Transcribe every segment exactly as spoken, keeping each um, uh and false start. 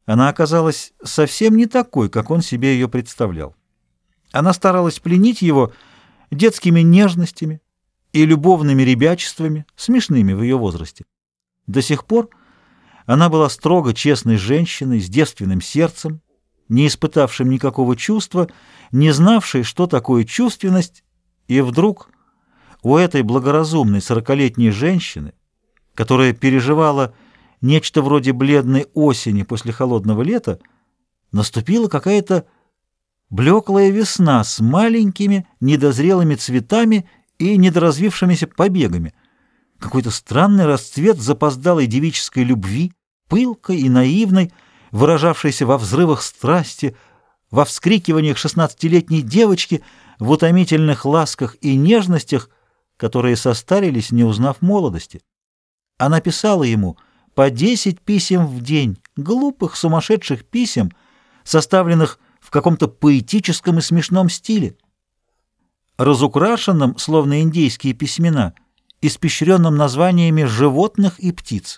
Она оказалась совсем не такой, как он себе ее представлял. Она старалась пленить его детскими нежностями и любовными ребячествами, смешными в ее возрасте. До сих пор она была строго честной женщиной с девственным сердцем, не испытавшим никакого чувства, не знавшей, что такое чувственность, и вдруг у этой благоразумной сорокалетней женщины, которая переживала нечто вроде бледной осени после холодного лета, наступила какая-то блеклая весна с маленькими недозрелыми цветами и недоразвившимися побегами, какой-то странный расцвет запоздалой девической любви, пылкой и наивной, выражавшейся во взрывах страсти, во вскрикиваниях шестнадцатилетней девочки, в утомительных ласках и нежностях, которые состарились, не узнав молодости. Она писала ему по десять писем в день, глупых, сумасшедших писем, составленных в каком-то поэтическом и смешном стиле, разукрашенном, словно индейские письмена, испещренном названиями животных и птиц.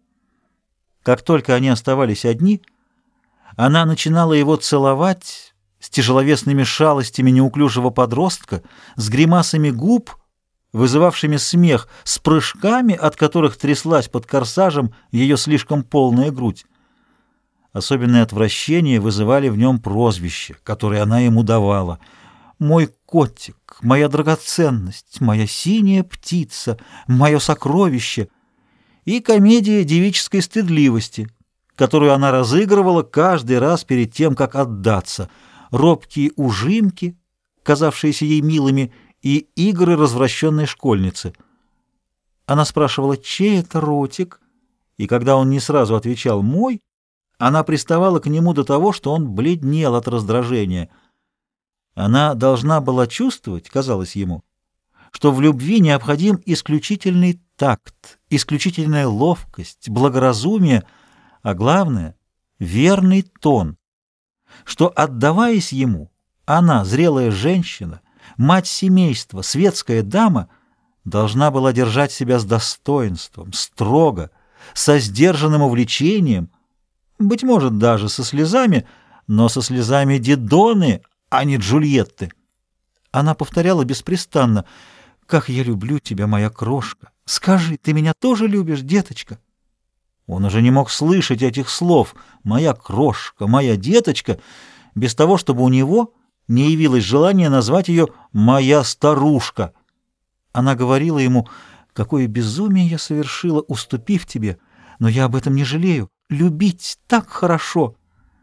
Как только они оставались одни, она начинала его целовать с тяжеловесными шалостями неуклюжего подростка, с гримасами губ, вызывавшими смех, с прыжками, от которых тряслась под корсажем ее слишком полная грудь. Особенное отвращение вызывали в нем прозвища, которые она ему давала. «Мой котик, моя драгоценность, моя синяя птица, мое сокровище» и комедия девической стыдливости, которую она разыгрывала каждый раз перед тем, как отдаться, робкие ужимки, казавшиеся ей милыми, и игры развращенной школьницы. Она спрашивала, чей это ротик, и когда он не сразу отвечал «мой», она приставала к нему до того, что он бледнел от раздражения. Она должна была чувствовать, казалось ему, что в любви необходим исключительный такт, исключительная ловкость, благоразумие, а главное — верный тон, что, отдаваясь ему, она, зрелая женщина, мать семейства, светская дама, должна была держать себя с достоинством, строго, со сдержанным увлечением, быть может, даже со слезами, но со слезами Дидоны, а не Джульетты. Она повторяла беспрестанно: «Как я люблю тебя, моя крошка! Скажи, ты меня тоже любишь, деточка?» Он уже не мог слышать этих слов «моя крошка», «моя деточка», без того, чтобы у него не явилось желание назвать ее «моя старушка». Она говорила ему: «Какое безумие я совершила, уступив тебе, но я об этом не жалею. Любить так хорошо!»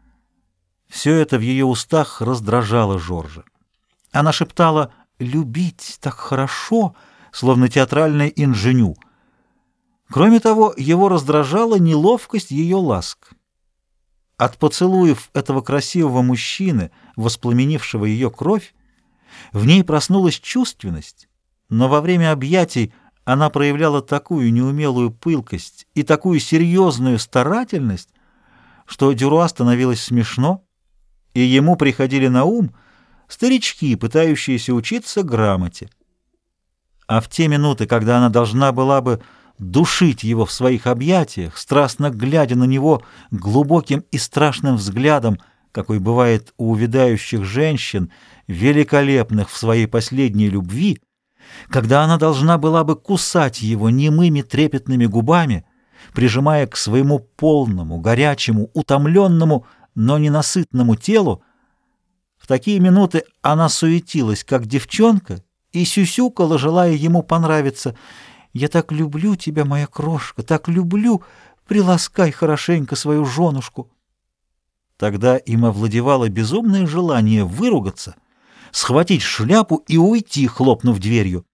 Все это в ее устах раздражало Жоржа. Она шептала «любить так хорошо», словно театральная инженю. Кроме того, его раздражала неловкость ее ласк. От поцелуев этого красивого мужчины, воспламенившего ее кровь, в ней проснулась чувственность, но во время объятий она проявляла такую неумелую пылкость и такую серьезную старательность, что Дюруа становилось смешно, и ему приходили на ум старички, пытающиеся учиться грамоте. А в те минуты, когда она должна была бы душить его в своих объятиях, страстно глядя на него глубоким и страшным взглядом, какой бывает у увядающих женщин, великолепных в своей последней любви, когда она должна была бы кусать его немыми трепетными губами, прижимая к своему полному, горячему, утомленному, но ненасытному телу, в такие минуты она суетилась, как девчонка, и сюсюкала, желая ему понравиться. «Я так люблю тебя, моя крошка, так люблю, приласкай хорошенько свою женушку». Тогда им овладевало безумное желание выругаться, схватить шляпу и уйти, хлопнув дверью.